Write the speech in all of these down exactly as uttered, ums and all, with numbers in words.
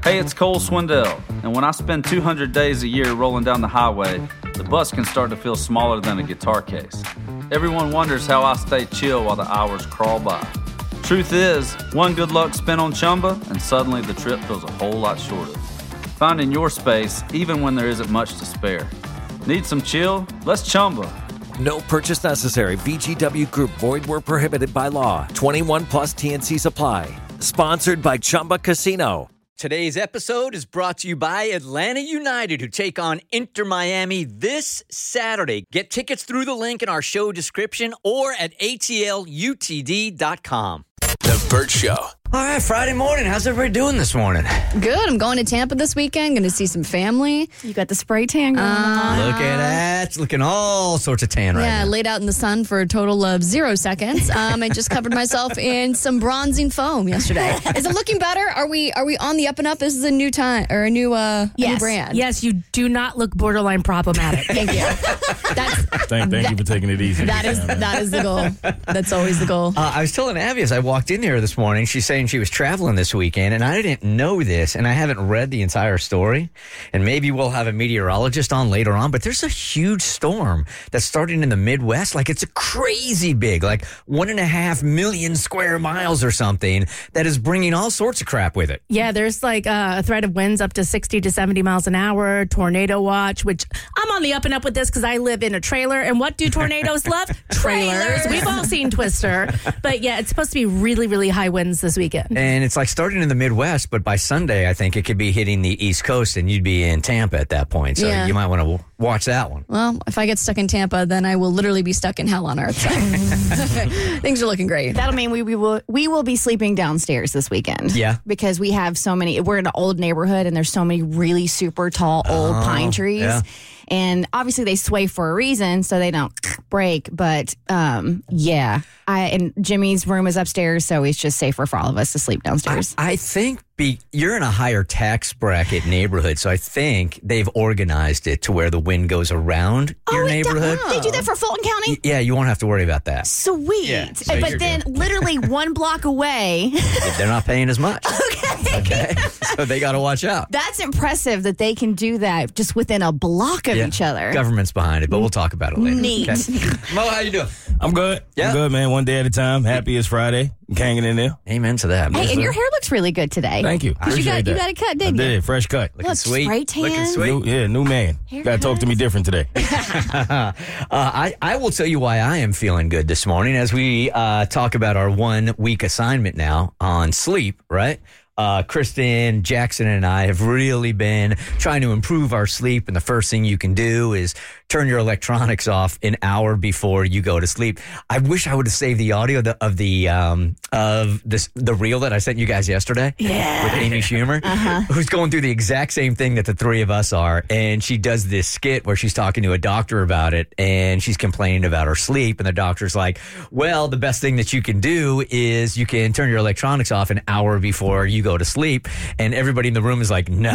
Hey, it's Cole Swindell, and when I spend two hundred days a year rolling down the highway, the bus can start to feel smaller than a guitar case. Everyone wonders how I stay chill while the hours crawl by. Truth is, one good luck spin on Chumba, and suddenly the trip feels a whole lot shorter. Finding your space, even when there isn't much to spare. Need some chill? Let's Chumba. No purchase necessary. V G W Group. Void where prohibited by law. twenty-one plus T N C supply. Sponsored by Chumba Casino. Today's episode is brought to you by Atlanta United, who take on Inter Miami this Saturday. Get tickets through the link in our show description or at A T L U T D dot com. The Burt Show. All right, Friday morning. How's everybody doing this morning? Good. I'm going to Tampa this weekend. Going to see some family. You got the spray tan going on. Look at that. It's looking all sorts of tan right Yeah, I now. laid out in the sun for a total of zero seconds. Um, I just covered myself in some bronzing foam yesterday. Is it looking better? Are we are we on the up and up? This is a new time or a new uh a Yes. new brand. Yes, you do not look borderline problematic. Thank you. That's Thank, thank you for taking it easy. that is that is the goal. That's always the goal. Uh, I was telling Abby as I walked in here this morning, she's saying she was traveling this weekend, and I didn't know this, and I haven't read the entire story, and maybe we'll have a meteorologist on later on, but there's a huge storm that's starting in the Midwest. Like, it's a crazy big, like one and a half million square miles or something, that is bringing all sorts of crap with it. Yeah, there's like uh, a threat of winds up to sixty to seventy miles an hour, tornado watch, which I'm on the up and up with this because I live in a trailer. And what do tornadoes love? Trailers. We've all seen Twister. But yeah, it's supposed to be really, really high winds this weekend. And it's like starting in the Midwest, but by Sunday, I think it could be hitting the East Coast, and you'd be in Tampa at that point. So Yeah. you might want to w- watch that one. Well, if I get stuck in Tampa, then I will literally be stuck in hell on earth. So. Things are looking great. That'll mean we, we will we will be sleeping downstairs this weekend. Yeah. Because we have so many, we're in an old neighborhood and there's so many really super tall old pine trees. yeah. And obviously they sway for a reason so they don't break. But um, yeah, I and Jimmy's room is upstairs, so it's just safer for all of us to sleep downstairs. I think be, you're in a higher tax bracket neighborhood, so I think they've organized it to where the wind goes around your it neighborhood. does. They do that for Fulton County? Y- Yeah, you won't have to worry about that. Sweet. Yeah, so you're but then good. literally one block away. They're not paying as much. Okay. Okay, so they got to watch out. That's impressive that they can do that just within a block of Yeah. each other. Government's behind it, but we'll talk about it later. Neat. Okay. Mo, how you doing? I'm good. Yeah. I'm good, man. One day at a time. Happy it's Friday. Hanging in there. Amen to that. Hey, man. and your hair looks really good today. Thank you. Because you got, Appreciate you that. got a cut, I didn't you? did. Fresh cut. Looking Look, sweet. spray tan. Looking sweet. New, yeah, new man. Got to talk to me different today. uh, I, I will tell you why I am feeling good this morning as we uh, talk about our one week assignment now on sleep, right? Uh, Kristen, Jackson, and I have really been trying to improve our sleep. And the first thing you can do is turn your electronics off an hour before you go to sleep. I wish I would have saved the audio of the, of the, um, of this, the reel that I sent you guys yesterday. Yeah. With Amy Schumer, Uh-huh. who's going through the exact same thing that the three of us are. And she does this skit where she's talking to a doctor about it and she's complaining about her sleep. And the doctor's like, well, the best thing that you can do is you can turn your electronics off an hour before you go to sleep. And everybody in the room is like, no.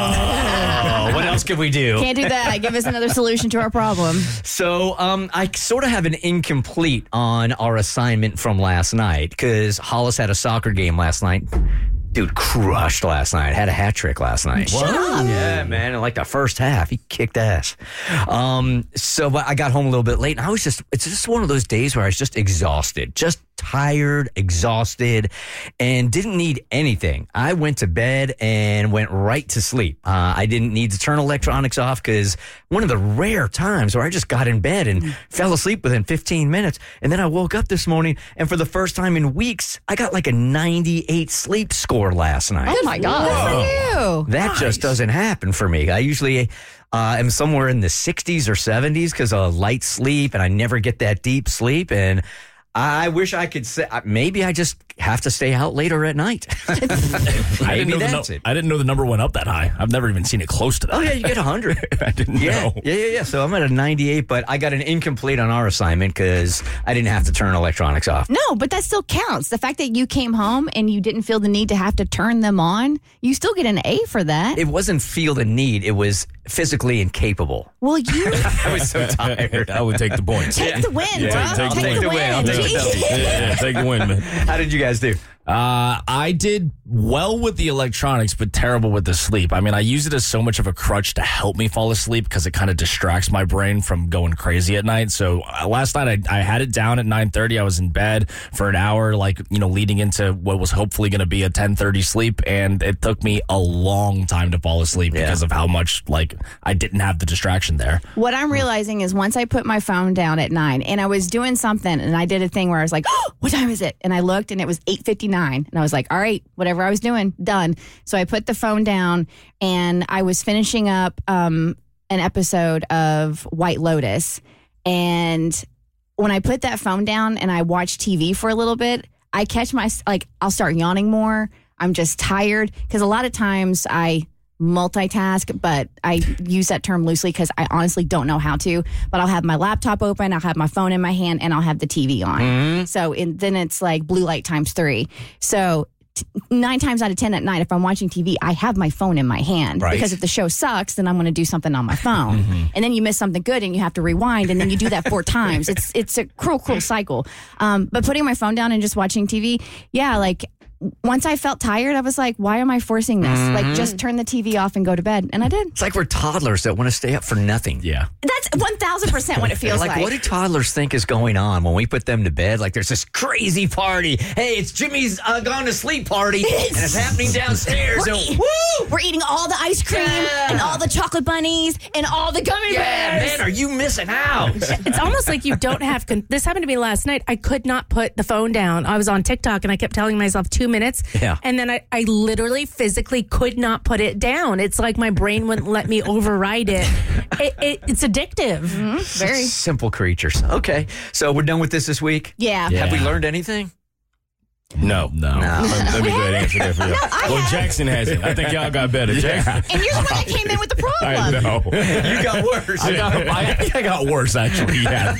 What else can we do? Can't do that. Give us another solution to our problem. So um, I sort of have an incomplete on our assignment from last night because Hollis had a soccer game last night. Dude crushed last night. Had a hat trick last night. Shut up. Yeah, man. In like the first half, he kicked ass. Um, so but I got home a little bit late, and I was just, it's just one of those days where I was just exhausted, just tired, exhausted, and didn't need anything. I went to bed and went right to sleep. Uh, I didn't need to turn electronics off because one of the rare times where I just got in bed and fell asleep within fifteen minutes. And then I woke up this morning, and for the first time in weeks, I got like a ninety-eight sleep score last night. Oh my God. Ew. That just doesn't happen for me. I usually uh, am somewhere in the sixties or seventies because of light sleep, and I never get that deep sleep. And I wish I could say, maybe I just have to stay out later at night. I didn't, Maybe know the that's nu- it. I didn't know the number went up that high. I've never even seen it close to that. Oh, yeah, you get one hundred. I didn't Yeah, know. yeah, yeah, yeah. So I'm at a ninety-eight, but I got an incomplete on our assignment because I didn't have to turn electronics off. No, but that still counts. The fact that you came home and you didn't feel the need to have to turn them on, you still get an A for that. It wasn't feel the need. It was physically incapable. Well, you I was so tired. I would take the points. take the win, Yeah, bro. take- take the Take win. the win. I'll take the Jeez. Yeah, yeah, take the win, man. How did you guys do? Uh, I did well with the electronics, but terrible with the sleep. I mean, I use it as so much of a crutch to help me fall asleep because it kind of distracts my brain from going crazy at night. So uh, last night I, I had it down at nine thirty. I was in bed for an hour, like, you know, leading into what was hopefully going to be a ten thirty sleep. And it took me a long time to fall asleep Yeah. because of how much, like, I didn't have the distraction there. What I'm realizing is once I put my phone down at nine and I was doing something and I did a thing where I was like, oh, what time is it? And I looked and it was eight fifty-nine and I was like, all right, whatever I was doing, done. So I put the phone down and I was finishing up um, an episode of White Lotus. And when I put that phone down and I watch T V for a little bit, I catch my, like, I'll start yawning more. I'm just tired because a lot of times I multitask, but I use that term loosely because I honestly don't know how to. But I'll have my laptop open, I'll have my phone in my hand, and I'll have the T V on. Mm-hmm. So in, then it's like blue light times three. So t- nine times out of ten at night, if I'm watching T V, I have my phone in my hand. Right. Because if the show sucks, then I'm going to do something on my phone. Mm-hmm. And then you miss something good and you have to rewind, and then you do that four times. It's it's a cruel, cruel cycle. Um, but putting my phone down and just watching T V, yeah, like once I felt tired, I was like, why am I forcing this? Mm-hmm. Like, just turn the T V off and go to bed. And I did. It's like we're toddlers that want to stay up for nothing. Yeah. That's one thousand percent what it feels like, like. what do toddlers think is going on when we put them to bed? Like, there's this crazy party. Hey, it's Jimmy's uh, gone to sleep party, and it's happening downstairs. We're, and, eat- woo! we're eating all the ice cream Yeah. and all the chocolate bunnies and all the gummy Yeah, bears. man, are you missing out? It's almost like you don't have. Con- this happened to me last night. I could not put the phone down. I was on TikTok and I kept telling myself two minutes. Yeah. And then I, I literally physically could not put it down. It's like my brain wouldn't let me override it. it, it it's addictive. Mm-hmm. Very. Simple creatures. Okay, so we're done with this this week? Yeah. Yeah. Have we learned anything? No, no. No. Let, let me go ahead and answer that for you. I well, have. Jackson hasn't. I think y'all got better. Jackson. And you're the one that came in with the I problem. know. You got worse. I, got, I think I got worse, actually. Yeah.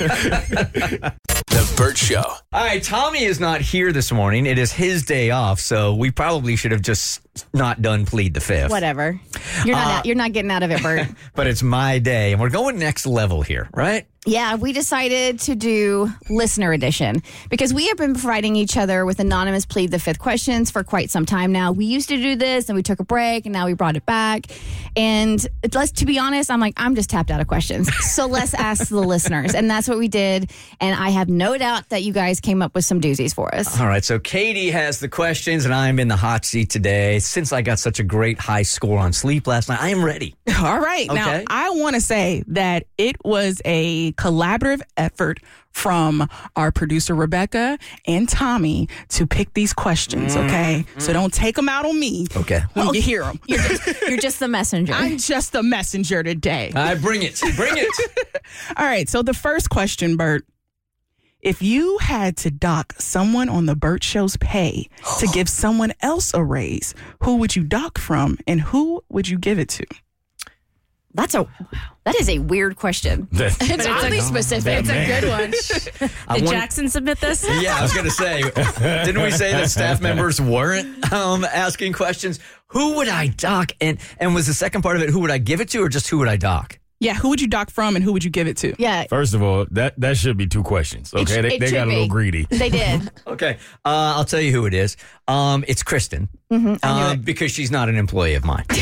The Burt Show. All right, Tommy is not here this morning. It is his day off, so we probably should have just not done plead the fifth. Whatever. You're not. Uh, out, you're not getting out of it, Bert. But it's my day, and we're going next level here, right? Yeah, we decided to do listener edition because we have been providing each other with anonymous plead the fifth questions for quite some time now. We used to do this and we took a break and now we brought it back. And let's, to be honest, I'm like, I'm just tapped out of questions. So let's ask the listeners. And that's what we did. And I have no doubt that you guys came up with some doozies for us. All right, so Katie has the questions, and I'm in the hot seat today. Since I got such a great high score on sleep last night, I am ready. All right. Now, Okay. I want to say that it was a collaborative effort from our producer, Rebecca, and Tommy to pick these questions, okay? So don't take them out on me Okay. when you hear them. You're just, you're just the messenger. I'm just the messenger today. I bring it. Bring it. All right. So the first question, Bert. If you had to dock someone on the Burt Show's pay to give someone else a raise, who would you dock from and who would you give it to? That's a that is a weird question. That's- It's oddly specific. It's a good one. I Did want- Jackson submit this? Yeah, I was going to say, didn't we say that staff members weren't um, asking questions? Who would I dock? And and was the second part of it, who would I give it to, or just who would I dock? Yeah, who would you dock from and who would you give it to? Yeah, First of all, that, that should be two questions. Okay, sh- they, it they should got a little be. greedy. they did. Okay, uh, I'll tell you who it is. Um, it's Kristen, um, because she's not an employee of mine.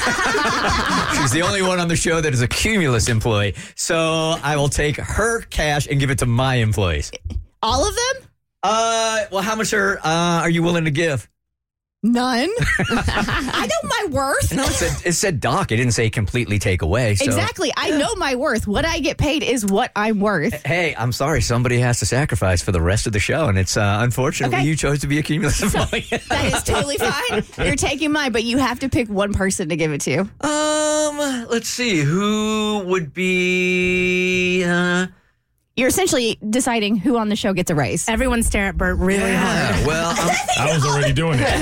She's the only one on the show that is a Cumulus employee. So I will take her cash and give it to my employees. All of them? Uh, well, how much are uh, are you willing to give? None. I know my worth. No, it said, it said dock. It didn't say completely take away. So. Exactly. I know my worth. What I get paid is what I'm worth. Hey, I'm sorry. Somebody has to sacrifice for the rest of the show, and it's uh, unfortunately Okay. you chose to be a Cumulus employee. That is totally fine. You're taking mine, but you have to pick one person to give it to. um, let's see. Who would be? Uh, You're essentially deciding who on the show gets a raise. Everyone stare at Bert really hard. yeah, well, I'm, I was already doing it.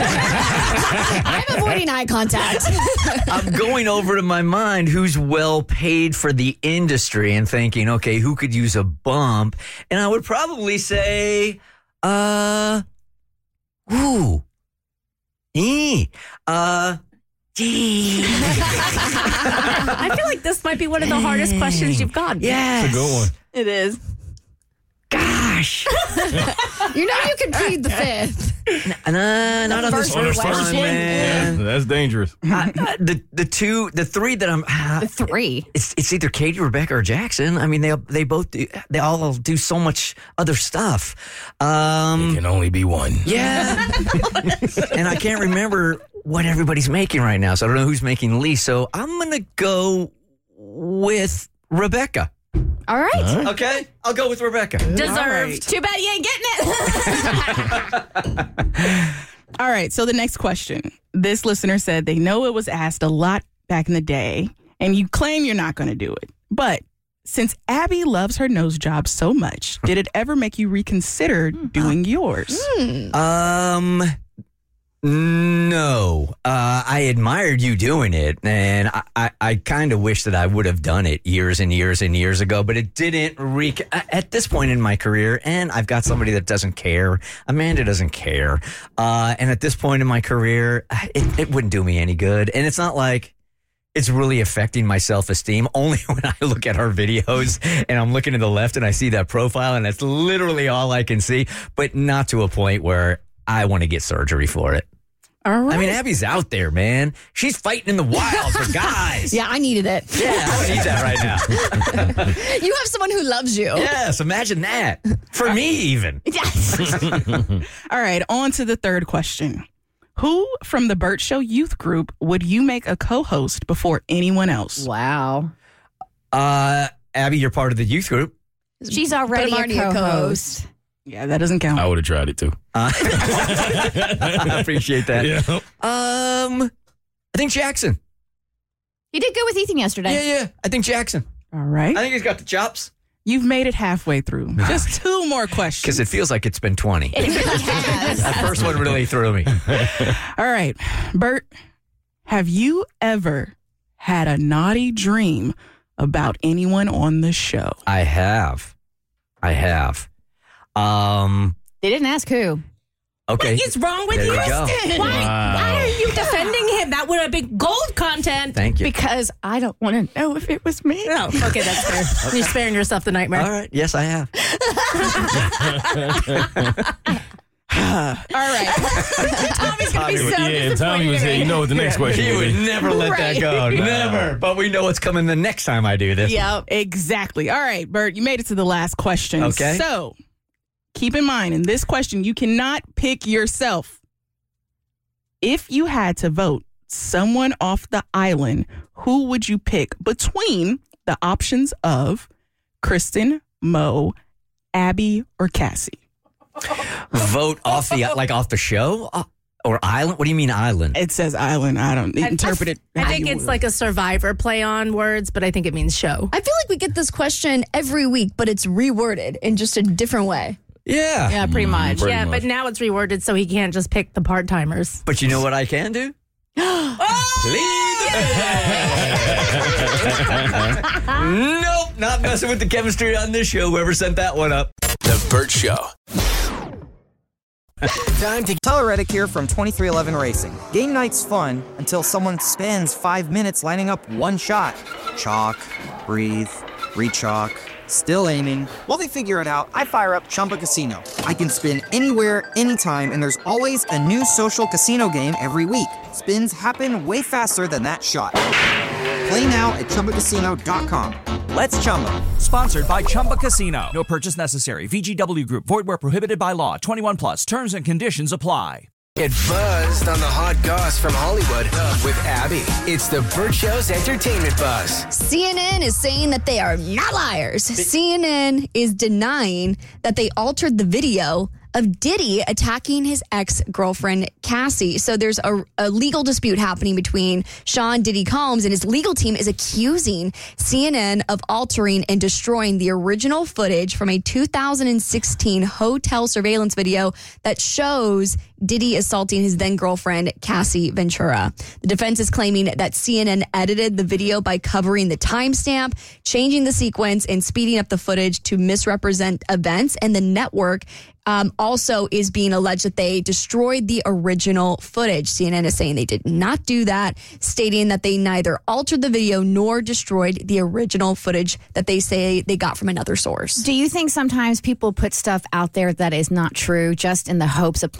I'm avoiding eye contact. I'm going over to my mind who's well paid for the industry and thinking, okay, who could use a bump? And I would probably say, uh, ooh, eh, uh, gee. I feel like this might be one of the hardest questions you've gotten. Yes. It's a good one. It is. Gosh. You know you can plead the fifth. Nah, not on this first first one, question. man. That's dangerous. I, I, the the two, the three that I'm. Uh, The three. It's it's either Katie, Rebecca, or Jackson. I mean, they they both do, they all do so much other stuff. Um, It can only be one. yeah, and I can't remember what everybody's making right now, so I don't know who's making the least. So I'm gonna go with Rebecca. All right. Okay, I'll go with Rebecca. Deserved. Too bad you ain't getting it. All right. So the next question. This listener said they know it was asked a lot back in the day, and you claim you're not going to do it. But since Abby loves her nose job so much, did it ever make you reconsider doing yours? Um, no. Uh, I admired you doing it, and I, I, I kind of wish that I would have done it years and years and years ago, but it didn't re- at this point in my career, and I've got somebody that doesn't care. Amanda doesn't care. Uh, and at this point in my career, it, it wouldn't do me any good. And it's not like it's really affecting my self-esteem. Only when I look at her videos and I'm looking to the left and I see that profile, and that's literally all I can see, but not to a point where I want to get surgery for it. All right. I mean, Abby's out there, man. She's fighting in the wild for guys. Yeah, I needed it. Yeah, I don't need that right now. You have someone who loves you. Yes, imagine that. For me, even. All right. On to the third question. Who from the Burt Show youth group would you make a co-host before anyone else? Wow. Uh, Abby, you're part of the youth group. She's already, But I'm already a a co-host. Yeah, that doesn't count. I would have tried it too. Uh, I appreciate that. Yeah. Um, I think Jackson. You did good with Ethan yesterday. Yeah, yeah. I think Jackson. All right. I think he's got the chops. You've made it halfway through. Just two more questions. Because it feels like it's been twenty. It really has. That first one really threw me. All right. Bert, have you ever had a naughty dream about anyone on the show? I have. I have. Um. They didn't ask who. Okay. What is wrong with There you? you go. Why, Wow. why are you defending him? That would have been gold content. Thank you. Because I don't want to know if it was me. No, okay, that's fair. You're sparing yourself the nightmare. All right. Yes, I have. All right. Tommy's going to be so Yeah, Tommy was here. You know what the next question He would would be. never let that Right. go. Never. But we know what's coming the next time I do this. Yep. Exactly. All right, Bert, you made it to the last question. Okay. So keep in mind, in this question, you cannot pick yourself. If you had to vote someone off the island, who would you pick between the options of Kristen, Mo, Abby, or Cassie? Vote off the like off the show Uh, or island. What do you mean island? It says island. I don't interpret it. I how think you it's would. like a survivor play on words, but I think it means show. I feel like we get this question every week, but it's reworded in just a different way. Yeah. Yeah, pretty much. Pretty yeah, much. but now it's reworded so he can't just pick the part timers. But you know what I can do? Leave. Nope, not messing with the chemistry on this show. Whoever sent that one up. The Burt Show. Time to Tyler Reddick here from twenty-three eleven Racing. Game night's fun until someone spends five minutes lining up one shot. Chalk, breathe, re-chalk, still aiming. While they figure it out, I fire up Chumba Casino. I can spin anywhere, anytime, and there's always a new social casino game every week. Spins happen way faster than that shot. Play now at Chumba Casino dot com. Let's Chumba. Sponsored by Chumba Casino. No purchase necessary. V G W Group. Void where prohibited by law. twenty-one plus. Terms and conditions apply. Get buzzed on the hot goss from Hollywood with Abby. It's the Burt Show's entertainment buzz. C N N is saying that they are not liars. C N N is denying that they altered the video of Diddy attacking his ex-girlfriend, Cassie. So there's a, a legal dispute happening between Sean Diddy Combs, and his legal team is accusing C N N of altering and destroying the original footage from a two thousand sixteen hotel surveillance video that shows Diddy assaulting his then-girlfriend, Cassie Ventura. The defense is claiming that C N N edited the video by covering the timestamp, changing the sequence, and speeding up the footage to misrepresent events. And the network um, also is being alleged that they destroyed the original footage. C N N is saying they did not do that, stating that they neither altered the video nor destroyed the original footage that they say they got from another source. Do you think sometimes people put stuff out there that is not true just in the hopes of planting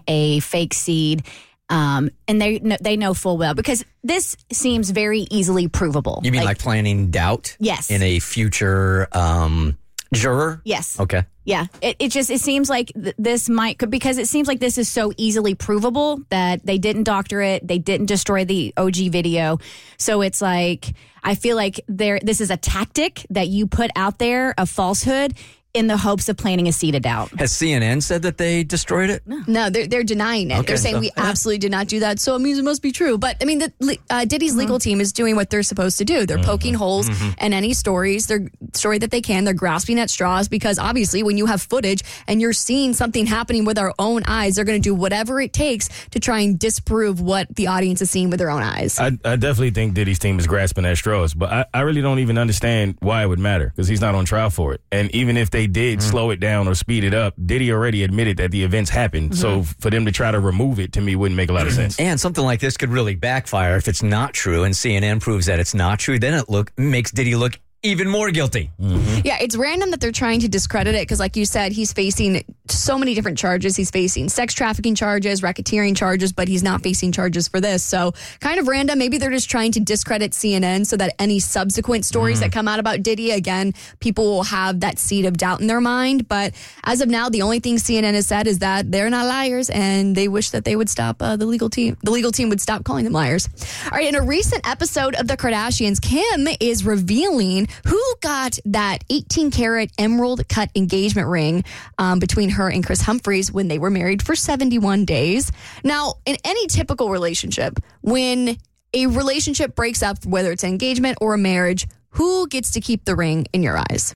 a fake seed. Um, and they kn- they know full well because this seems very easily provable. You mean like, like planting doubt? Yes. In a future um, juror? Yes. Okay. Yeah. It, it just, it seems like th- this might, because it seems like this is so easily provable that they didn't doctor it. They didn't destroy the O G video. So it's like, I feel like there, this is a tactic that you put out there of falsehood in the hopes of planting a seed of doubt. Has C N N said that they destroyed it? No, no they're, they're denying it. Okay, they're saying so- we absolutely did not do that, so it means it must be true. But, I mean, the, uh, Diddy's Mm-hmm. legal team is doing what they're supposed to do. They're poking holes in any stories, their story that they can. They're grasping at straws because, obviously, when you have footage and you're seeing something happening with our own eyes, they're going to do whatever it takes to try and disprove what the audience is seeing with their own eyes. I, I definitely think Diddy's team is grasping at straws, but I, I really don't even understand why it would matter because he's not on trial for it. And even if they did slow it down or speed it up, Diddy already admitted that the events happened. So for them to try to remove it, to me, wouldn't make a lot of sense. And something like this could really backfire if it's not true and C N N proves that it's not true. Then it look makes Diddy look even more guilty. Yeah, it's random that they're trying to discredit it because, like you said, he's facing so many different charges. He's facing sex trafficking charges, racketeering charges, but he's not facing charges for this. So kind of random. Maybe they're just trying to discredit C N N so that any subsequent stories that come out about Diddy, again, people will have that seed of doubt in their mind. But as of now, the only thing C N N has said is that they're not liars and they wish that they would stop uh, the legal team. The legal team would stop calling them liars. All right, in a recent episode of The Kardashians, Kim is revealing who got that eighteen karat emerald cut engagement ring um, between her and Chris Humphries when they were married for seventy-one days. Now, in any typical relationship, when a relationship breaks up, whether it's an engagement or a marriage, who gets to keep the ring in your eyes?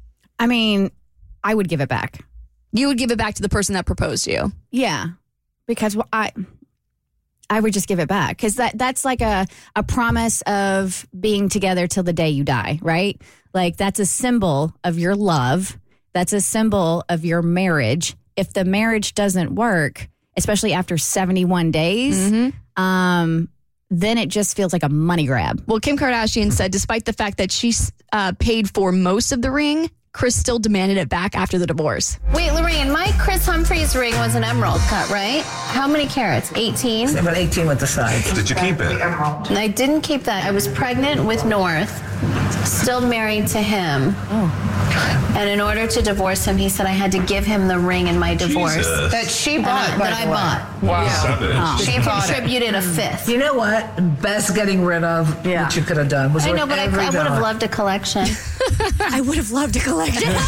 I mean, I would give it back. You would give it back to the person that proposed to you? Yeah, because I I would just give it back because that that's like a, a promise of being together till the day you die, right? Like that's a symbol of your love. That's a symbol of your marriage. If the marriage doesn't work, especially after seventy-one days, mm-hmm. um, then it just feels like a money grab. Well, Kim Kardashian said despite the fact that she uh, paid for most of the ring, Chris still demanded it back after the divorce. Wait, Lorraine, my Chris Humphries ring was an emerald cut, right? How many carats? eighteen? About eighteen with the sides. Did you keep it? And I didn't keep that. I was pregnant with North, still married to him. Oh. And in order to divorce him, he said I had to give him the ring in my divorce. Jesus. That she bought, uh, by that I the way. bought. Wow. Yeah. She She bought it. contributed a fifth. You know what? Best getting rid of Yeah. what you could have done. Was I know, worth but I, every I would have dollar. loved a collection. I would have loved a collection. He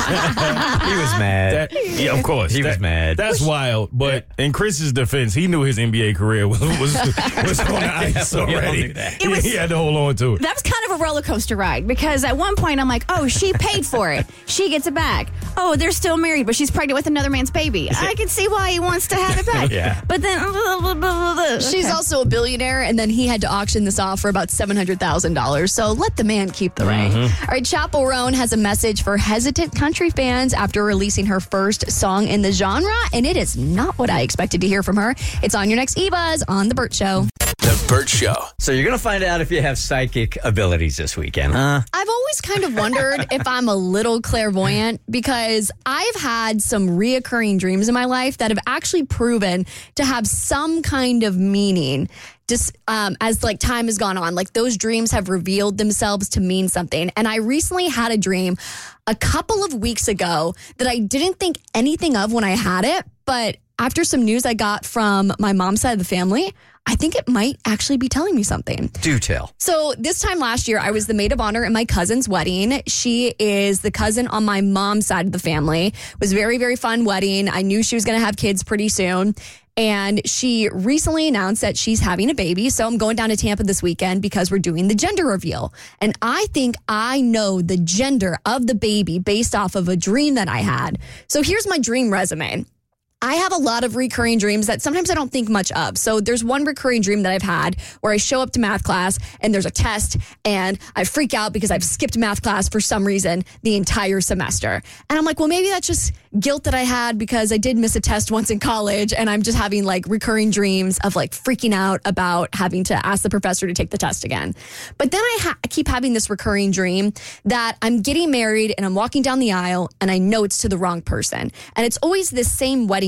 was mad. That, yeah, of course. He That- was mad. That's wild. But in Chris's defense, he knew his N B A career was was, was on the ice we all already. knew that. He, It was- he had to hold on to it. That was kind of a roller coaster ride because at one point I'm like, oh, she paid for it. She gets it back. Oh, they're still married, but she's pregnant with another man's baby. I can see why he wants to have it back. Yeah. But then She's okay. also a billionaire, and then he had to auction this off for about seven hundred thousand dollars. So let the man keep the ring. All right, Chappell Roan has a message for hesitant country fans after releasing her first song in the genre, and it is not what I expected to hear from her. It's on your next E-Buzz on The Burt Show. The Burt Show. So you're going to find out if you have psychic abilities this weekend, huh? I've always kind of wondered if I'm a little clairvoyant because I've had some reoccurring dreams in my life that have actually proven to have some kind of meaning. Just um, as like time has gone on, like those dreams have revealed themselves to mean something. And I recently had a dream a couple of weeks ago that I didn't think anything of when I had it. But after some news I got from my mom's side of the family, I think it might actually be telling me something. Do tell. So this time last year, I was the maid of honor at my cousin's wedding. She is the cousin on my mom's side of the family. It was a very, very fun wedding. I knew she was going to have kids pretty soon. And she recently announced that she's having a baby. So I'm going down to Tampa this weekend because we're doing the gender reveal. And I think I know the gender of the baby based off of a dream that I had. So here's my dream resume. I have a lot of recurring dreams that sometimes I don't think much of. So there's one recurring dream that I've had where I show up to math class and there's a test and I freak out because I've skipped math class for some reason the entire semester. And I'm like, well, maybe that's just guilt that I had because I did miss a test once in college and I'm just having like recurring dreams of like freaking out about having to ask the professor to take the test again. But then I, ha- I keep having this recurring dream that I'm getting married and I'm walking down the aisle and I know it's to the wrong person. And it's always this same wedding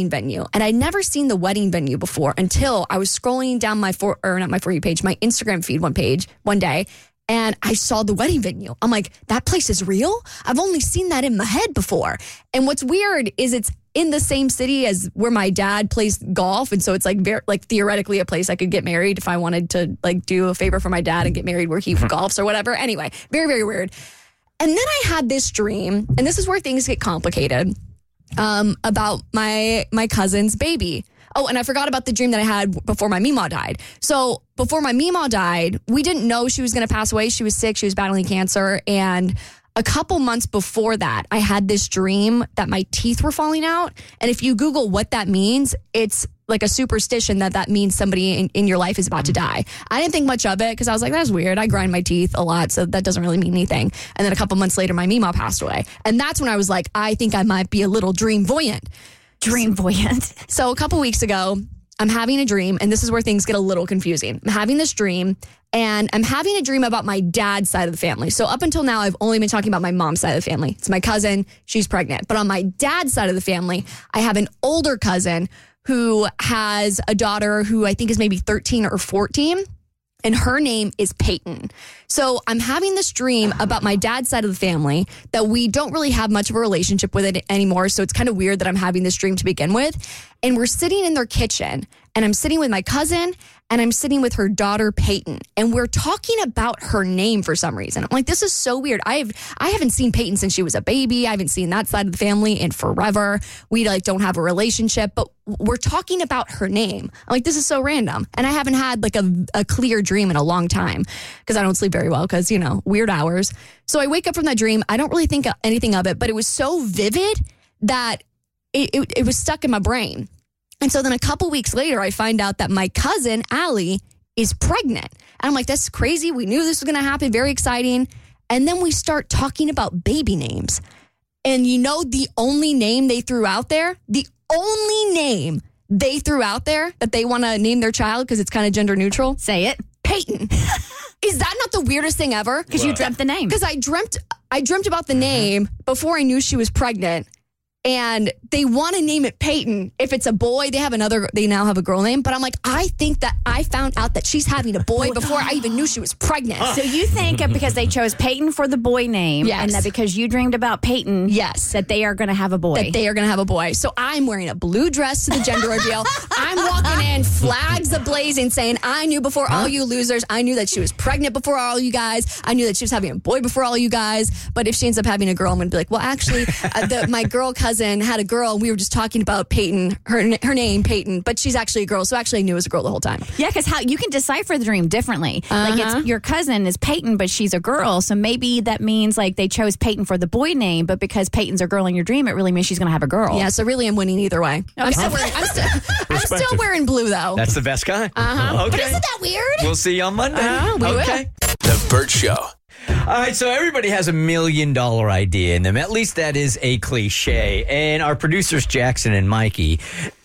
wedding venue. And I'd never seen the wedding venue before until I was scrolling down my, for, or not my For You page, my Instagram feed one page, one day. And I saw the wedding venue. I'm like, that place is real? I've only seen that in my head before. And what's weird is it's in the same city as where my dad plays golf. And so it's like very, like theoretically a place I could get married if I wanted to like do a favor for my dad and get married where he golfs or whatever. Anyway, very, very weird. And then I had this dream, and this is where things get complicated, um, about my my cousin's baby. Oh, and I forgot about the dream that I had before my Meemaw died. So before my Meemaw died, we didn't know she was going to pass away. She was sick. She was battling cancer. And a couple months before that, I had this dream that my teeth were falling out. And if you Google what that means, it's like a superstition that that means somebody in, in your life is about to die. I didn't think much of it because I was like, that's weird. I grind my teeth a lot, so that doesn't really mean anything. And then a couple months later, my Meemaw passed away. And that's when I was like, I think I might be a little dream voyant. Dream voyant. So a couple weeks ago, I'm having a dream, and this is where things get a little confusing. I'm having this dream, and I'm having a dream about my dad's side of the family. So up until now, I've only been talking about my mom's side of the family. It's my cousin. She's pregnant. But on my dad's side of the family, I have an older cousin who has a daughter who I think is maybe thirteen or fourteen. And her name is Peyton. So I'm having this dream about my dad's side of the family that we don't really have much of a relationship with it anymore. So it's kind of weird that I'm having this dream to begin with. And we're sitting in their kitchen, and I'm sitting with my cousin, and I'm sitting with her daughter, Peyton. And we're talking about her name for some reason. I'm like, this is so weird. I've, I haven't seen Peyton since she was a baby. I haven't seen that side of the family in forever. We like don't have a relationship, but we're talking about her name. I'm like, this is so random. And I haven't had like a, a clear dream in a long time because I don't sleep very well because, you know, weird hours. So I wake up from that dream. I don't really think anything of it, but it was so vivid that it, it, it was stuck in my brain. And so then a couple weeks later, I find out that my cousin, Allie, is pregnant. And I'm like, that's crazy. We knew this was going to happen. Very exciting. And then we start talking about baby names. And you know the only name they threw out there? The only name they threw out there that they want to name their child because it's kind of gender neutral? Say it. Peyton. Is that not the weirdest thing ever? Because you dreamt the name. Because I dreamt, I dreamt about the name before I knew she was pregnant. And they want to name it Peyton. If it's a boy, they have another, they now have a girl name. But I'm like, I think that I found out that she's having a boy before I even knew she was pregnant. So you think because they chose Peyton for the boy name, yes, and that because you dreamed about Peyton, yes, that they are going to have a boy. That they are going to have a boy. So I'm wearing a blue dress to the gender reveal. I'm walking in, flags ablazing, saying, I knew before all you losers. I knew that she was pregnant before all you guys. I knew that she was having a boy before all you guys. But if she ends up having a girl, I'm going to be like, well, actually, uh, the, my girl cousin had a girl, and we were just talking about Peyton, her her name, Peyton, but she's actually a girl, so actually I knew it was a girl the whole time. Yeah, because how you can decipher the dream differently. Uh-huh. Like it's your cousin is Peyton, but she's a girl, so maybe that means like they chose Peyton for the boy name, but because Peyton's a girl in your dream, it really means she's going to have a girl. Yeah, so really I'm winning either way. Okay. I'm, still wearing, I'm, still, I'm still wearing blue though. That's the best guy. Uh-huh. Okay. But isn't that weird? We'll see you on Monday. Uh, we okay. will. The Burt Show. All right, so everybody has a million dollar idea in them. At least that is a cliche. And our producers, Jackson and Mikey,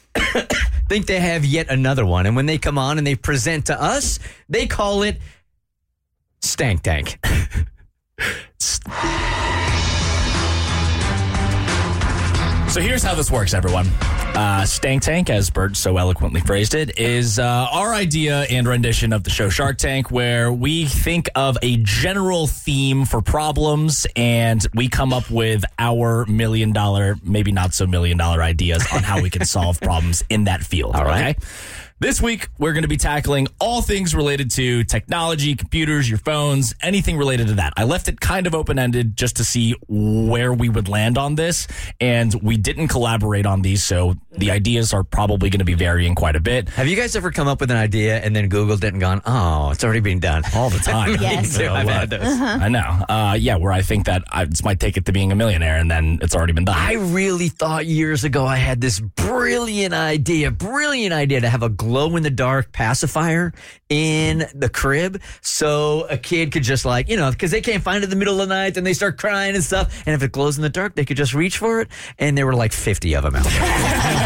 think they have yet another one. And when they come on and they present to us, they call it Stank Tank. So here's how this works, everyone. Uh, Stank Tank, as Bert so eloquently phrased it, is uh, our idea and rendition of the show Shark Tank, where we think of a general theme for problems and we come up with our million dollar, maybe not so million dollar ideas on how we can solve problems in that field. All right. Okay? This week, we're going to be tackling all things related to technology, computers, your phones, anything related to that. I left it kind of open-ended just to see where we would land on this, and we didn't collaborate on these, so the ideas are probably going to be varying quite a bit. Have you guys ever come up with an idea and then Googled it and gone, oh, it's already been done? All the time. Yes. Me too. I've had those. Uh-huh. I know. Uh, yeah, where I think that I, this might take it to being a millionaire, and then it's already been done. I really thought years ago I had this brilliant idea, brilliant idea to have a glow-in-the-dark pacifier in the crib so a kid could just like, you know, because they can't find it in the middle of the night and they start crying and stuff. And if it glows in the dark, they could just reach for it. And there were like fifty of them out there.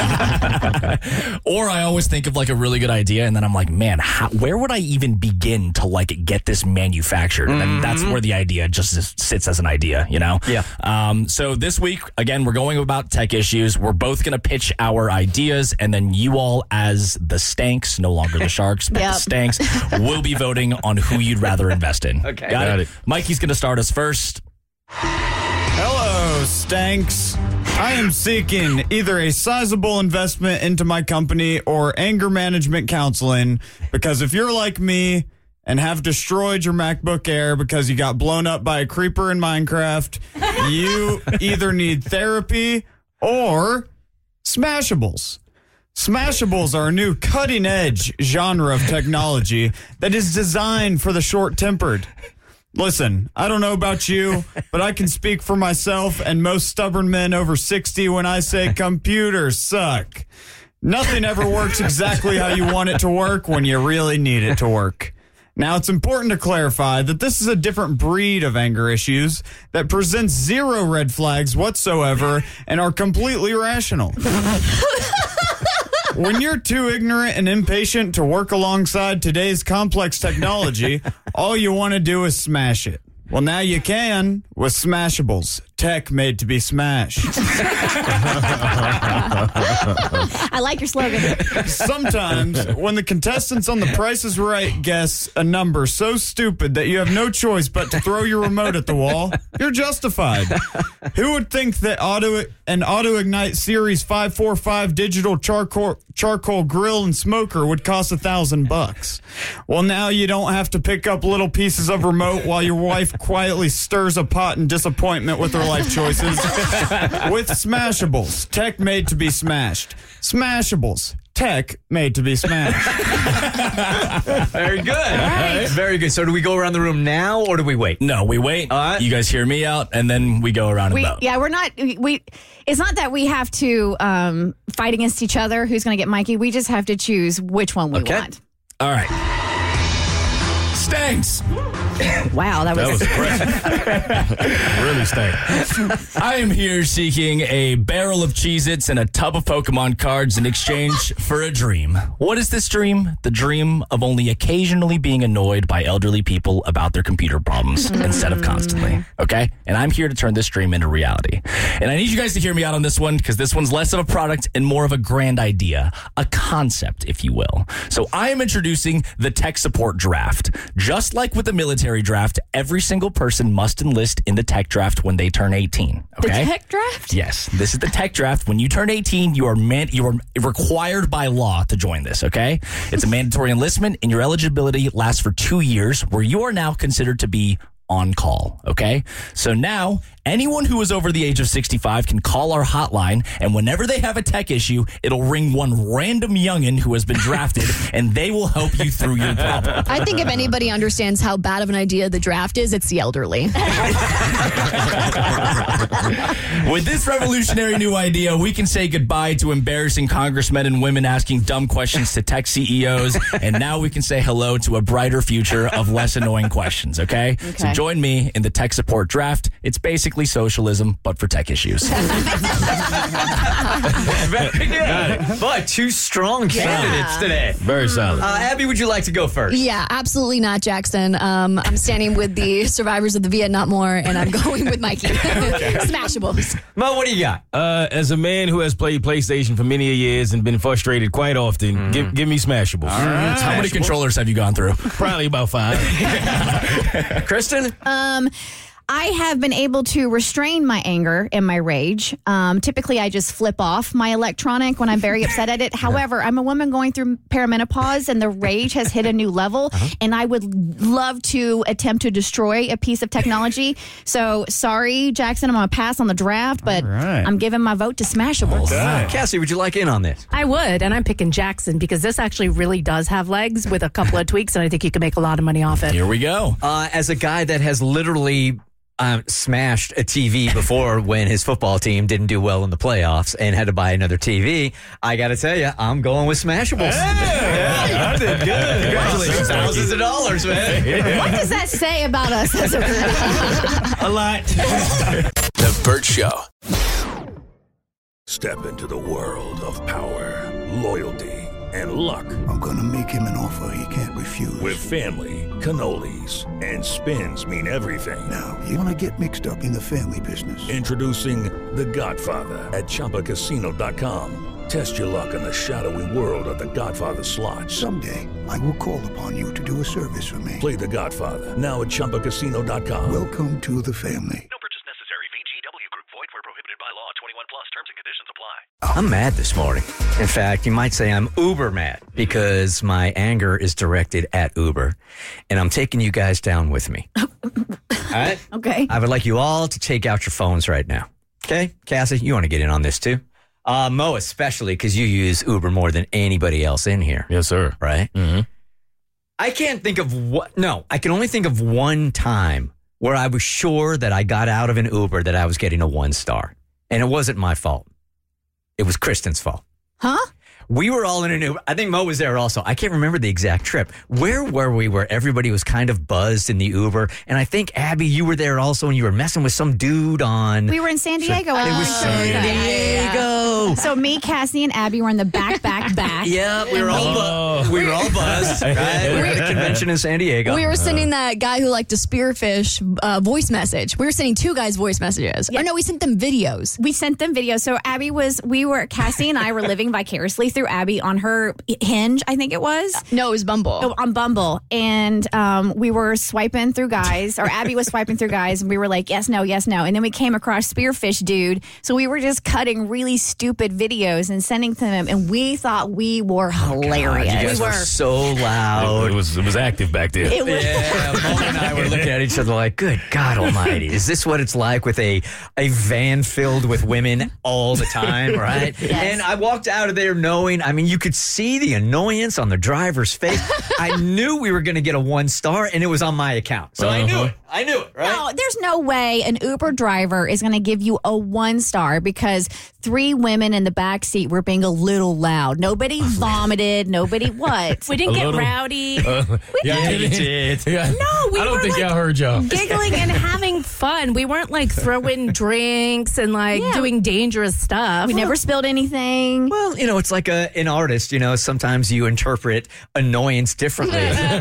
Or I always think of like a really good idea, and then I'm like, man, how, where would I even begin to like get this manufactured? And then that's where the idea just sits as an idea, you know? Yeah. Um, so this week, again, we're going about tech issues. We're both going to pitch our ideas, and then you all, as the Stanks, no longer the Sharks, but Yep. the Stanks, will be voting on who you'd rather invest in. Okay. Got, Got it? it. Mikey's going to start us first. Hello, Stanks. I am seeking either a sizable investment into my company or anger management counseling, because if you're like me and have destroyed your MacBook Air because you got blown up by a creeper in Minecraft, you either need therapy or Smashables. Smashables are a new cutting-edge genre of technology that is designed for the short-tempered. Listen, I don't know about you, but I can speak for myself and most stubborn men over sixty when I say computers suck. Nothing ever works exactly how you want it to work when you really need it to work. Now, it's important to clarify that this is a different breed of anger issues that presents zero red flags whatsoever and are completely rational. When you're too ignorant and impatient to work alongside today's complex technology, all you want to do is smash it. Well, now you can with Smashables, tech made to be smashed. I like your slogan. Sometimes, when the contestants on The Price is Right guess a number so stupid that you have no choice but to throw your remote at the wall, you're justified. Who would think that auto an Auto Ignite Series five forty-five digital charcoal charcoal grill and smoker would cost a thousand bucks? Well, now you don't have to pick up little pieces of remote while your wife quietly stirs a pot in disappointment with her life choices. With Smashables, tech made to be smashed. Smashables, tech made to be smashed. Very good. Right. Very good. So do we go around the room now or do we wait? No, we wait. Uh, you guys hear me out, and then we go around We, and vote. yeah, we're not. We. It's not that we have to um, fight against each other. Who's going to get Mikey? We just have to choose which one we Okay. want. All right. Stanks. Wow, that was, That was impressive. Really stank. I am here seeking a barrel of Cheez-Its and a tub of Pokemon cards in exchange for a dream. What is this dream? The dream of only occasionally being annoyed by elderly people about their computer problems instead of constantly. Okay? And I'm here to turn this dream into reality. And I need you guys to hear me out on this one, because this one's less of a product and more of a grand idea, a concept, if you will. So I am introducing the tech support draft. Just like with the military draft, every single person must enlist in the tech draft when they turn eighteen. Okay? The tech draft? Yes, this is the tech draft. When you turn eighteen, you are man- you are required by law to join this, okay? It's a mandatory enlistment, and your eligibility lasts for two years, where you are now considered to be on call, okay? So now, anyone who is over the age of sixty-five can call our hotline, and whenever they have a tech issue, it'll ring one random youngin' who has been drafted, and they will help you through your problem. I think if anybody understands how bad of an idea the draft is, it's the elderly. With this revolutionary new idea, we can say goodbye to embarrassing congressmen and women asking dumb questions to tech C E Os, and now we can say hello to a brighter future of less annoying questions, okay? Okay. So join me in the tech support draft. It's basically socialism, but for tech issues. Very good. But two strong candidates today. Very solid. Uh, Abby, would you like to go first? Yeah, absolutely not, Jackson. Um, I'm standing with the survivors of the Vietnam War, and I'm going with Mikey. Smashables. Mo, what do you got? Uh, as a man who has played PlayStation for many years and been frustrated quite often, give, give me Smashables. How many controllers have you gone through? Probably about five. Kristen? Um, I have been able to restrain my anger and my rage. Um, typically, I just flip off my electronic when I'm very upset at it. However, I'm a woman going through perimenopause, and the rage has hit a new level. Uh-huh. And I would love to attempt to destroy a piece of technology. So, sorry, Jackson, I'm going to pass on the draft, but right. I'm giving my vote to Smashables. Okay. Cassie, would you like in on this? I would, and I'm picking Jackson because this actually really does have legs with a couple of tweaks, and I think you can make a lot of money off it. Here we go. Uh, as a guy that has literally um, smashed a T V before when his football team didn't do well in the playoffs and had to buy another T V, I got to tell you, I'm going with Smashables. Hey, yeah, I did good. Congratulations. Thousands of dollars, man. What does that say about us as a group? A lot. The Burt Show. Step into the world of power, loyalty, and luck. I'm going to make him an offer he can't refuse. With family, cannolis, and spins mean everything. Now, you want to get mixed up in the family business. Introducing The Godfather at Chumba Casino dot com. Test your luck in the shadowy world of The Godfather slot. Someday, I will call upon you to do a service for me. Play The Godfather now at Chumba Casino dot com. Welcome to the family. No purchase necessary. V G W Group. Void where prohibited by law. twenty-one plus. Terms and conditions apply. I'm mad this morning. In fact, you might say I'm uber mad because my anger is directed at Uber, and I'm taking you guys down with me. All right? Okay. I would like you all to take out your phones right now. Okay? Cassie, you want to get in on this too? Uh, Mo, especially because you use Uber more than anybody else in here. Yes, sir. Right? Mm-hmm. I can't think of what, no, I can only think of one time where I was sure that I got out of an Uber that I was getting a one star. And it wasn't my fault. It was Kristen's fault. Huh? We were all in an Uber. I think Mo was there also. I can't remember the exact trip. Where were we where everybody was kind of buzzed in the Uber? And I think, Abby, you were there also and you were messing with some dude on... We were in San Diego. It was San Diego. So me, Cassie, and Abby were in the back, back, back. Yeah, we were all, bu- we were all buzzed, right? We were at the convention in San Diego. We were sending that guy who liked to spearfish uh, voice message. We were sending two guys voice messages. Yeah. Or no, we sent them videos. We sent them videos. So Abby was, we were, Cassie and I were living vicariously through Abby on her Hinge, I think it was. No, it was Bumble. Oh, on Bumble. And um, we were swiping through guys, or Abby was swiping through guys, and we were like, yes, no, yes, no. And then we came across Spearfish Dude. So we were just cutting really stupid videos and sending to them, and we thought we were hilarious. God, you guys we were so loud. It, it was it was active back then. It was. Yeah, Mo and I were looking at each other like, good God almighty. Is this what it's like with a, a van filled with women all the time, right? Yes. And I walked out of there knowing, I mean, you could see the annoyance on the driver's face. I knew we were going to get a one star, and it was on my account. So uh-huh. I knew it. I knew it, right? No, there's no way an Uber driver is going to give you a one star because three women in the back seat were being a little loud. Nobody vomited. Nobody what? We didn't A get little- rowdy. Uh, we yeah, didn't. you did. Yeah. No, we I don't were think like y'all heard y'all. giggling and having fun. We weren't like throwing drinks and like Yeah. doing dangerous stuff. We never spilled anything. Well, you know, it's like a, an artist, you know, sometimes you interpret annoyance differently.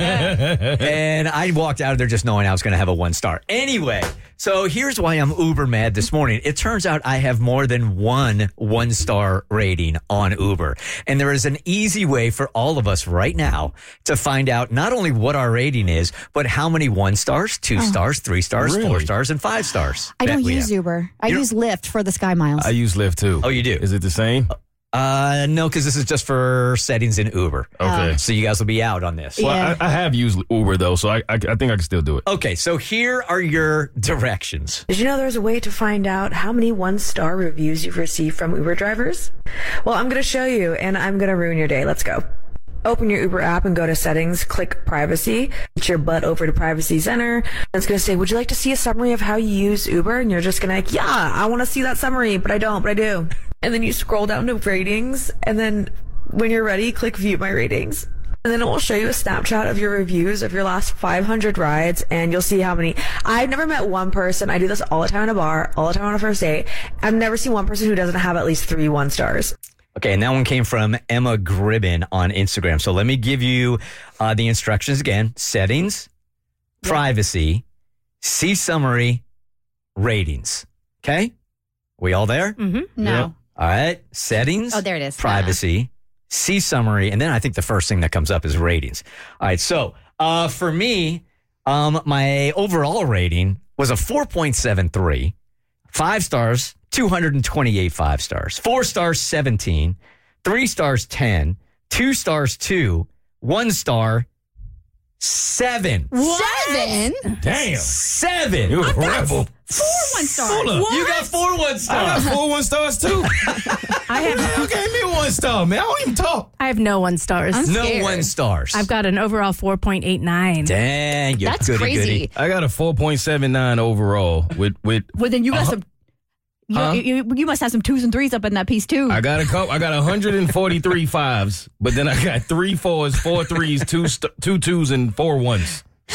And I walked out of there just knowing I was going to have a one star. Anyway, so here's why I'm uber mad this morning. It turns out I have more than one one star rating on Uber. And there is an easy way for all of us right now to find out not only what our rating is, but how many one stars, two stars, three stars, four Really? stars, and five stars. I that don't we use have. Uber. I You don't- use Lyft for the Sky Miles. I use Lyft too. Oh, you do? Is it the same? Uh, no, because this is just for settings in Uber. Okay. So you guys will be out on this. Well, I, I have used Uber though, so I, I I think I can still do it. Okay, so here are your directions. Did you know there's a way to find out how many one-star reviews you've received from Uber drivers? Well, I'm going to show you, and I'm going to ruin your day. Let's go. Open your Uber app and go to settings, click privacy, get your butt over to privacy center. And it's going to say, would you like to see a summary of how you use Uber? And you're just going to like, yeah, I want to see that summary, but I don't, but I do. And then you scroll down to ratings. And then when you're ready, click view my ratings. And then it will show you a snapshot of your reviews of your last five hundred rides, and you'll see how many. I've never met one person. I do this all the time in a bar, all the time on a first date. I've never seen one person who doesn't have at least three one stars. Okay, and that one came from Emma Gribben on Instagram. So let me give you uh, the instructions again. Settings, privacy, see summary, ratings. Okay? We all there? Mm-hmm. No. Yep. All right. Settings. Oh, there it is. Privacy, see summary, and then I think the first thing that comes up is ratings. All right. So uh, for me, um, my overall rating was a four point seven three. Five stars, two hundred twenty-eight five stars. Four stars, seventeen. Three stars, ten. Two stars, two. One star, seven. Seven? Damn. Seven. You're a rebel. Four one stars. Hold up. You got four one I stars. got four one stars too. I have You gave me one star, man. I don't even talk. I have no one stars. I'm No scared. one stars. I've got an overall four point eight nine. Dang, you That's goody crazy. goody. I got a four point seven nine overall with with. Well, then you got Uh-huh. some. You, Huh? you, you, you must have some twos and threes up in that piece too. I got a couple. I got one hundred forty-three fives, but then I got three fours, four threes, two st- two twos, and four ones.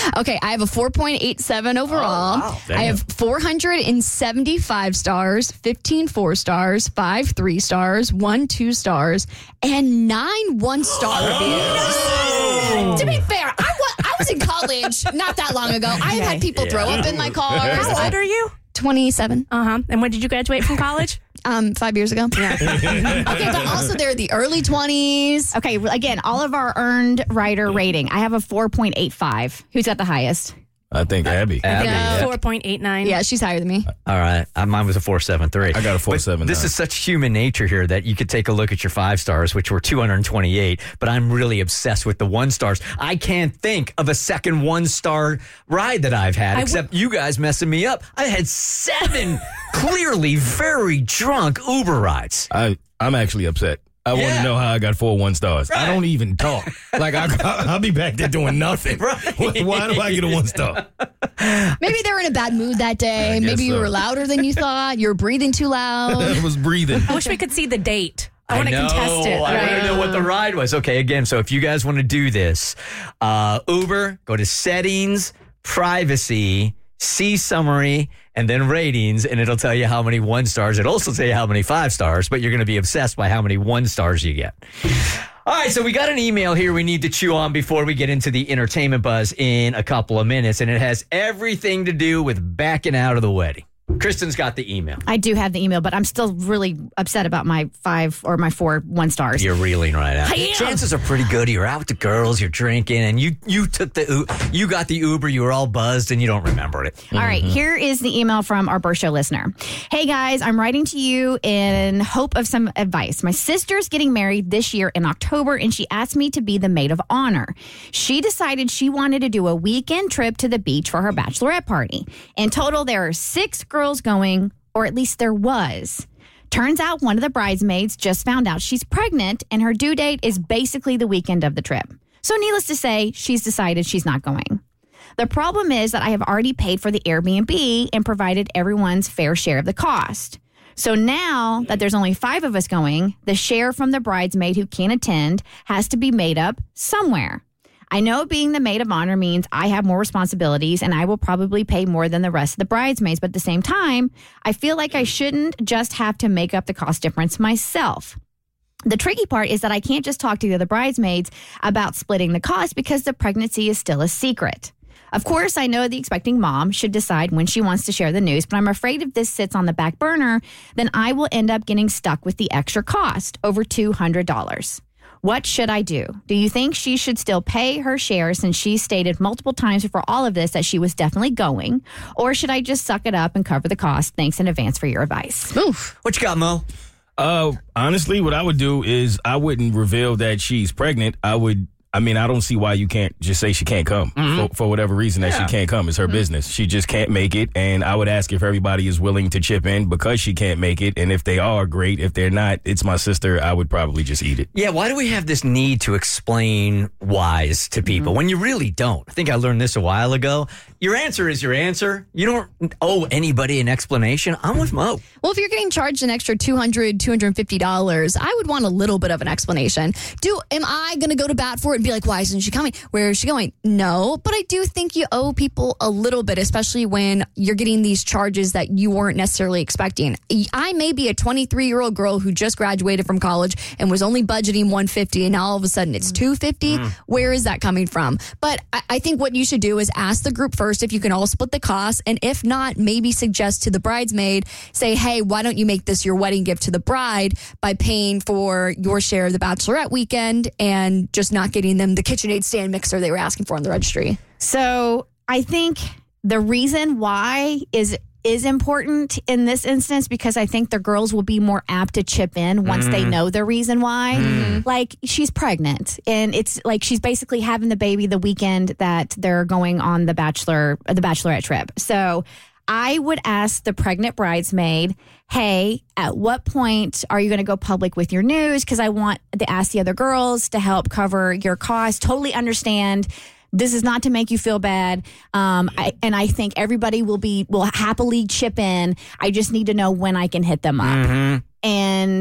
Okay, I have a four point eight seven overall. Oh, wow. I have four hundred seventy-five stars, fifteen four stars, five three stars, one two stars, and nine one-star reviews. To be fair, I was, I was in college not that long ago. I have had people Yeah. throw up in my car. How old are you? twenty-seven. Uh-huh. And when did you graduate from college? Um, five years ago. Yeah. Okay, but also they're the early twenties. Okay, well, again, all of our earned writer rating. I have a four point eight five. Who's got the highest? I think Abby. Abby, yeah. four point eight nine. Yeah, she's higher than me. All right. Uh, Mine was a four seven three. I got a four seven nine. This is such human nature here that you could take a look at your five stars, which were two hundred twenty-eight, but I'm really obsessed with the one stars. I can't think of a second one star ride that I've had, I except you guys messing me up. I had seven clearly very drunk Uber rides. I, I'm actually upset. I want Yeah. to know how I got four one stars. Right. I don't even talk. Like, I, I'll be back there doing nothing. Right. Why do I get a one star? Maybe they were in a bad mood that day. I guess Maybe you so. were louder than you thought. You were breathing too loud. I was breathing. I wish we could see the date. I, want to know. contest it. I want Right. to know what the ride was. Okay, again, so if you guys want to do this, uh, Uber, go to settings, privacy, see summary, and then ratings, and it'll tell you how many one stars. It'll also tell you how many five stars, but you're going to be obsessed by how many one stars you get. All right, so we got an email here we need to chew on before we get into the entertainment buzz in a couple of minutes, and it has everything to do with backing out of the wedding. Kristen's got the email. I do have the email, but I'm still really upset about my five or my four one stars. You're reeling right out. I am. Chances are pretty good. You're out with the girls, you're drinking, and you you took the U- you got the Uber. You were all buzzed, and you don't remember it. All right, here is the email from our Birth Show listener. Hey guys, I'm writing to you in hope of some advice. My sister's getting married this year in October, and she asked me to be the maid of honor. She decided she wanted to do a weekend trip to the beach for her bachelorette party. In total, there are six girls going, or at least there was. Turns out one of the bridesmaids just found out she's pregnant, and her due date is basically the weekend of the trip. So needless to say, she's decided she's not going. The problem is that I have already paid for the Airbnb and provided everyone's fair share of the cost. So now that there's only five of us going, the share from the bridesmaid who can't attend has to be made up somewhere. I know being the maid of honor means I have more responsibilities and I will probably pay more than the rest of the bridesmaids. But at the same time, I feel like I shouldn't just have to make up the cost difference myself. The tricky part is that I can't just talk to the other bridesmaids about splitting the cost because the pregnancy is still a secret. Of course, I know the expecting mom should decide when she wants to share the news, but I'm afraid if this sits on the back burner, then I will end up getting stuck with the extra cost, over two hundred dollars. What should I do? Do you think she should still pay her share since she stated multiple times before all of this that she was definitely going? Or should I just suck it up and cover the cost? Thanks in advance for your advice. Oof. What you got, Mo? Uh, honestly, what I would do is I wouldn't reveal that she's pregnant. I would. I mean, I don't see why you can't just say she can't come Mm-hmm. for, for whatever reason that Yeah. she can't come. It's her business. She just can't make it. And I would ask if everybody is willing to chip in because she can't make it. And if they are, great. If they're not, it's my sister. I would probably just eat it. Yeah, why do we have this need to explain whys to people when you really don't? I think I learned this a while ago. Your answer is your answer. You don't owe anybody an explanation. I'm with Mo. Well, if you're getting charged an extra two hundred dollars, two hundred fifty dollars, I would want a little bit of an explanation. Do am I going to go to bat for it and be like, why isn't she coming? Where is she going? No, but I do think you owe people a little bit, especially when you're getting these charges that you weren't necessarily expecting. I may be a twenty-three-year-old girl who just graduated from college and was only budgeting one hundred fifty dollars, and now all of a sudden it's two hundred fifty dollars. Mm. Where is that coming from? But I, I think what you should do is ask the group first if you can all split the costs, and if not, maybe suggest to the bridesmaid, say, hey, why don't you make this your wedding gift to the bride by paying for your share of the bachelorette weekend and just not getting them the KitchenAid stand mixer they were asking for on the registry. So I think the reason why is is important in this instance because I think the girls will be more apt to chip in once Mm. they know the reason why. Mm. Like, she's pregnant, and it's like she's basically having the baby the weekend that they're going on the bachelor the bachelorette trip. So I would ask the pregnant bridesmaid, hey, at what point are you going to go public with your news? Because I want to ask the other girls to help cover your costs. Totally understand. This is not to make you feel bad. Um, I, and I think everybody will be will happily chip in. I just need to know when I can hit them up. Mm-hmm. And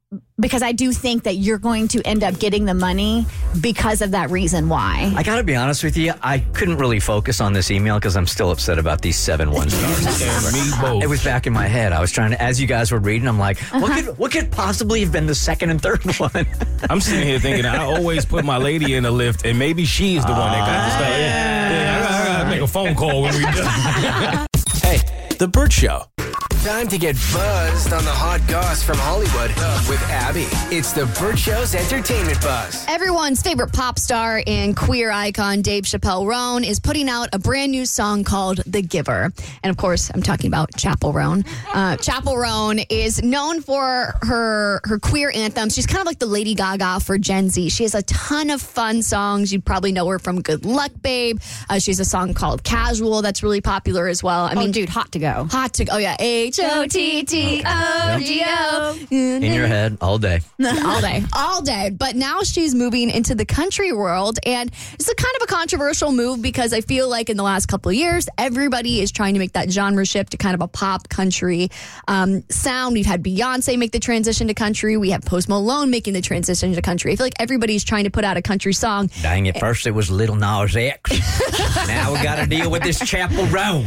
because I do think that you're going to end up getting the money because of that reason why. I got to be honest with you. I couldn't really focus on this email because I'm still upset about these seven one stars. Me both. It was back in my head. I was trying to, as you guys were reading, I'm like, Uh-huh. what could what could possibly have been the second and third one? I'm sitting here thinking I always put my lady in the lift, and maybe she is the one that got the stuff. Yeah, yeah, I, gotta, I gotta make a phone call when we done. Hey, The Burt Show. Time to get buzzed on the hot goss from Hollywood with Abby. It's The Burt Show's entertainment buzz. Everyone's favorite pop star and queer icon Dave Chappelle Roan is putting out a brand new song called The Giver. And of course, I'm talking about Chappell Roan. Uh, Chappell Roan is known for her, her queer anthems. She's kind of like the Lady Gaga for Gen Z. She has a ton of fun songs. You'd probably know her from Good Luck Babe. Uh, she has a song called Casual that's really popular as well. I mean, oh, dude, Hot to Go. Hot to Go. Oh, yeah. H O T T O G O. In your head all day. all day, all day. But now she's moving into the country world, and it's a kind of a controversial move because I feel like in the last couple of years, everybody is trying to make that genre shift to kind of a pop country um, sound. We've had Beyonce make the transition to country. We have Post Malone making the transition to country. I feel like everybody's trying to put out a country song. Dang it! First it was Lil Nas X. Now we got to deal with this Chappell Roan.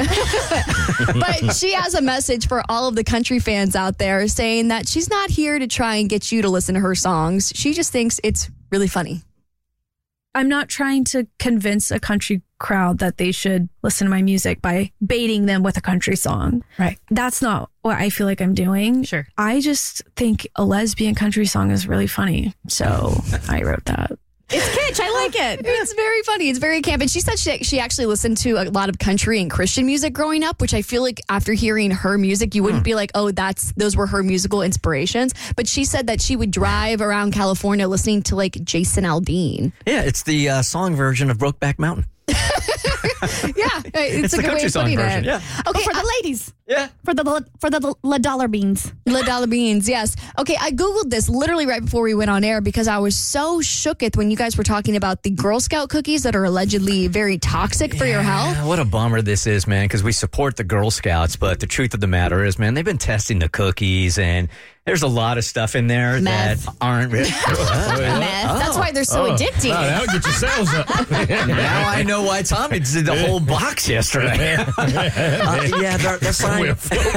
But she has a message for all of the country fans out there saying that she's not here to try and get you to listen to her songs. She just thinks it's really funny. I'm not trying to convince a country crowd that they should listen to my music by baiting them with a country song. Right. That's not what I feel like I'm doing. Sure. I just think a lesbian country song is really funny. So I wrote that. It's kitsch. I like it. It's very funny. It's very camp. And she said she, she actually listened to a lot of country and Christian music growing up, which I feel like after hearing her music, you wouldn't be like, oh, that's those were her musical inspirations. But she said that she would drive around California listening to like Jason Aldean. Yeah, it's the uh, song version of Brokeback Mountain. Yeah, it's, It's a the good way country of song putting version, it. yeah. Okay, for the I- ladies. Yeah. For the for the La Dollar Beans. La Dollar Beans, yes. Okay, I Googled this literally right before we went on air because I was so shooketh when you guys were talking about the Girl Scout cookies that are allegedly very toxic for your health. Yeah, what a bummer this is, man, because we support the Girl Scouts, but the truth of the matter is, man, they've been testing the cookies, and there's a lot of stuff in there Meth. that aren't really. Meth. That's why they're so Oh. addicting. Wow, that'll get your sales up. Now I know why Tommy did the whole box yesterday. uh, yeah, they're, they're finding,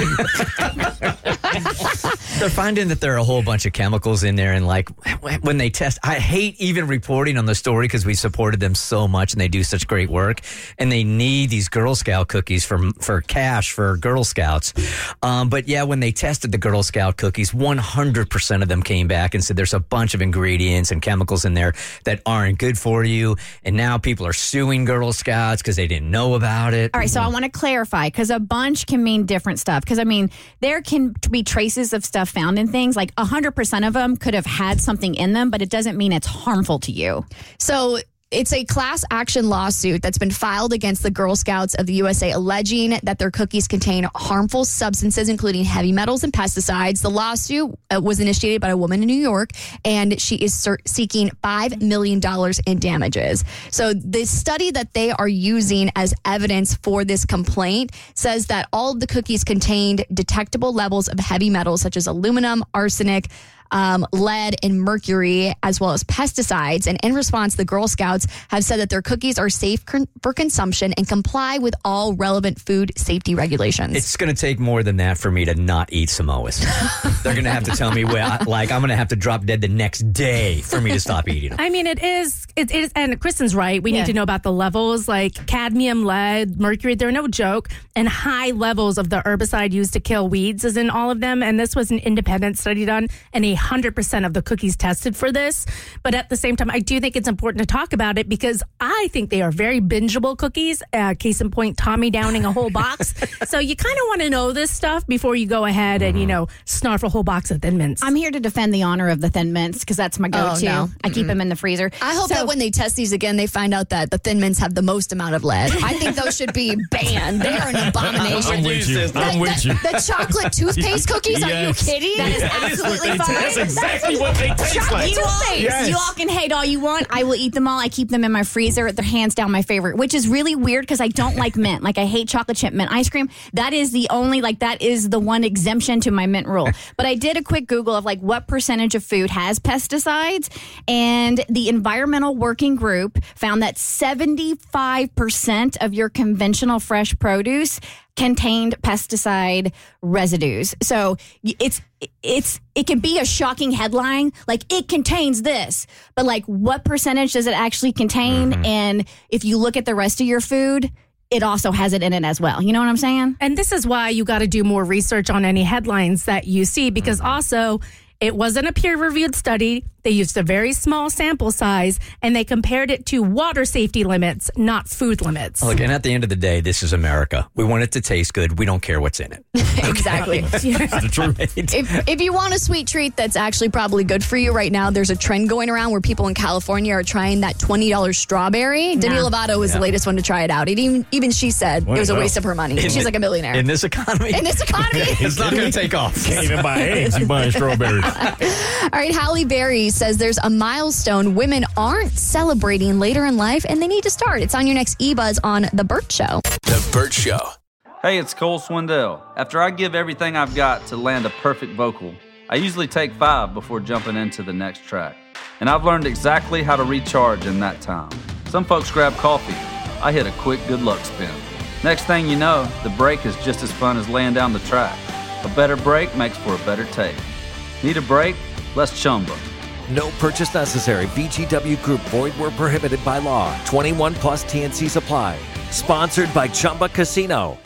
they're finding that there are a whole bunch of chemicals in there, and like when they test, I hate even reporting on the story because we supported them so much and they do such great work, and they need these Girl Scout cookies for for cash for Girl Scouts. Um, but yeah, when they tested the Girl Scout cookies, one hundred percent of them came back and said there's a bunch of ingredients and chemicals in there that aren't good for you. And now people are suing Girl Scouts because they didn't know about it. All right, so I want to clarify because a bunch can mean different stuff. Because, I mean, there can be traces of stuff found in things. Like one hundred percent of them could have had something in them, but it doesn't mean it's harmful to you. So it's a class action lawsuit that's been filed against the Girl Scouts of the U S A, alleging that their cookies contain harmful substances, including heavy metals and pesticides. The lawsuit uh, was initiated by a woman in New York, and she is ser- seeking five million dollars in damages. So the study that they are using as evidence for this complaint says that all of the cookies contained detectable levels of heavy metals such as aluminum, arsenic, Um, lead and mercury, as well as pesticides. And in response, the Girl Scouts have said that their cookies are safe con- for consumption and comply with all relevant food safety regulations. It's going to take more than that for me to not eat Samoas. They're going to have to tell me, well, like, I'm going to have to drop dead the next day for me to stop eating them. I mean, it is, it is, and Kristen's right. We Yeah. need to know about the levels, like cadmium, lead, mercury. They're no joke. And high levels of the herbicide used to kill weeds is in all of them. And this was an independent study done, and a one hundred percent of the cookies tested for this. But at the same time, I do think it's important to talk about it because I think they are very bingeable cookies. Uh, case in point, Tommy downing a whole box. So you kind of want to know this stuff before you go ahead and, you know, snarf a whole box of Thin Mints. I'm here to defend the honor of the Thin Mints because that's my go-to. Oh, no. I keep them in the freezer. I hope So- that when they test these again, they find out that the Thin Mints have the most amount of lead. I think those should be banned. They are an abomination. I'm with you. I'm with you. The chocolate toothpaste cookies? Are you Yes. kidding? That is That is what absolutely they fine. That's exactly what they taste like. You all, Yes. you all can hate all you want. I will eat them all. I keep them in my freezer. They're hands down my favorite, which is really weird because I don't like mint. Like I hate chocolate chip mint ice cream. That is the only, like that is the one exemption to my mint rule. But I did a quick Google of like what percentage of food has pesticides, and the Environmental Working Group found that seventy-five percent of your conventional fresh produce contained pesticide residues. So it's it's it can be a shocking headline like it contains this, but like what percentage does it actually contain? Mm-hmm. And if you look at the rest of your food, it also has it in it as well. You know what I'm saying? And this is why you got to do more research on any headlines that you see, because also it wasn't a peer-reviewed study. They used a very small sample size, and they compared it to water safety limits, not food limits. Look, and at the end of the day, this is America. We want it to taste good. We don't care what's in it. Exactly. the truth. If, if you want a sweet treat that's actually probably good for you right now, there's a trend going around where people in California are trying that twenty dollars strawberry. Demi Lovato was Yeah. the latest one to try it out. It even, even she said What it was a the waste hell? of her money. In She's the- like a millionaire. In this economy? In this economy. It's not going to take off. Can't even buy eggs. You buying strawberries. All right, Halle Berry says there's a milestone women aren't celebrating later in life, and they need to start. It's on your next eBuzz on The Burt Show. The Burt Show. Hey, it's Cole Swindell. After I give everything I've got to land a perfect vocal, I usually take five before jumping into the next track. And I've learned exactly how to recharge in that time. Some folks grab coffee. I hit a quick good luck spin. Next thing you know, the break is just as fun as laying down the track. A better break makes for a better take. Need a break? Let's chumba. No purchase necessary. V G W Group. Void where prohibited by law. twenty-one plus T N C Supply. Sponsored by Chumba Casino.